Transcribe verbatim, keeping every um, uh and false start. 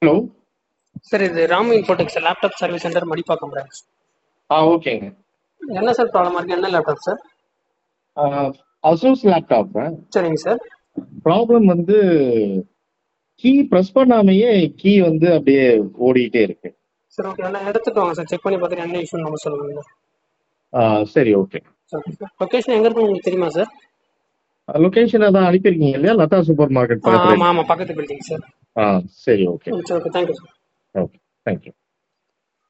Hello. Sir இது Ramu Infotechs laptop service centre Madipakkam branch. ஆ ஓகேங்க. என்ன சார் ப்ராப்ளமா இருக்கு? என்ன லேப்டாப் சார்? Asus laptop. சரிங்க சார். ப்ராப்ளம் வந்து கீ ப்ரெஸ் பண்ணாமையே கீ வந்து அப்படியே ஓடிட்டே இருக்கு. சார் ஓகே, எல்லாம் எடுத்துட்டு வாங்க சார், செக் பண்ணி பார்த்துட்டு என்ன இஷ்யூன்னு நம்ம சொல்லுங்க. ஆ சரி, ஓகே. சார் லொக்கேஷன் எங்கே இருக்குன்னு உங்களுக்கு தெரியுமா சார்? லொகேஷனை தான் அனுப்பியிருக்கீங்க இல்லையா? லதா சூப்பர் மார்க்கெட் ஆ பக்கத்துல. ஆமாம் ஆமாம், பக்கத்து பில்டிங் சார். ஆ சரி, ஓகே. சரி okay, thank you sir. Okay, thank you.